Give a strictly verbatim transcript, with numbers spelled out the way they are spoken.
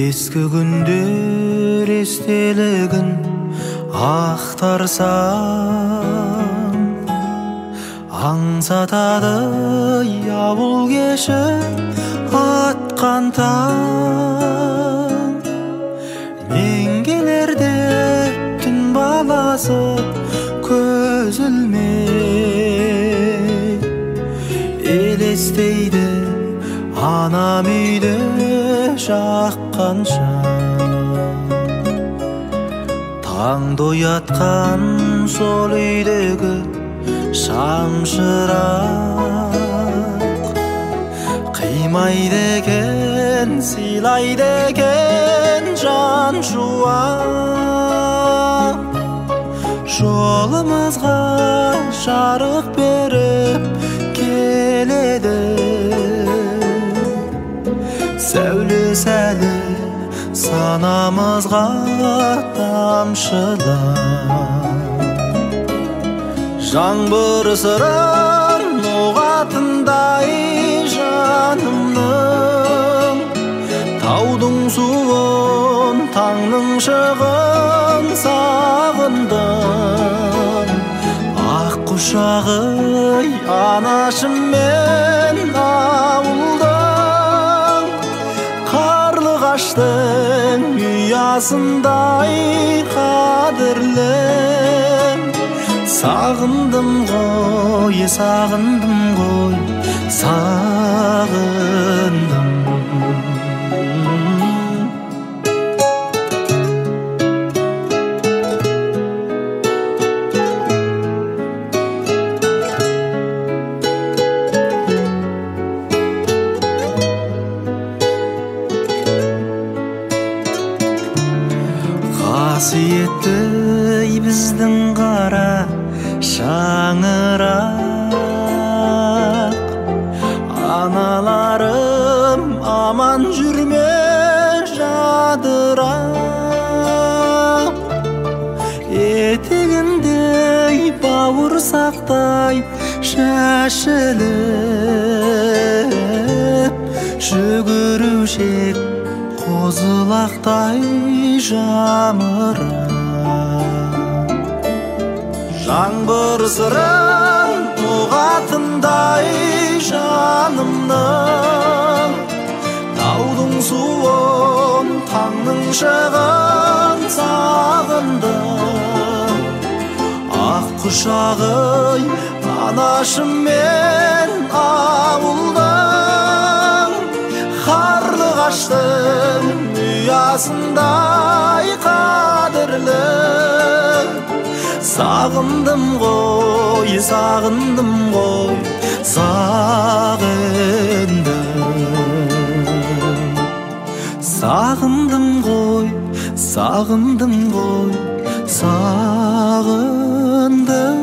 Ескі күндер естелігін ақтарсам, аңсатады ауыл кеші атқан таң. Мен келерде түн баласы көз ілмей елестейді анам үйде жаққан шам. Таңды оятқан сол үйдегі шамшырақ қимайды екен, сыйлайды екен жан жуан. Жолымызға жарық беріп келеді сәуле-сәлі санамызға тамшылар. Жаңбыр сырын ұғатындай жанымның, таудың суын таңның шығын сағындым. Ақ құшағы анашым мен ауылдың, қарлығаштың ұясындай қадірлі. Сағындым ғой, сағындым ғой, сағындым. Қасиетті біздің қара шаңырақ, аналарым аман жүрме жадырап. Етегіндей бауырсақтай шашылып, жүгірушек қозылақтай жамырап. Жаңбыр сырын ұғатындай жанымның, таудың суын таңның шығын сағындым. Ақ құшағы анашым мен ауылдың, қарлығаштың ұясындай қадірлі. Сағындым ғой, сағындым ғой, сағындым. Сағындым ғой, сағындым ғой, сағындым.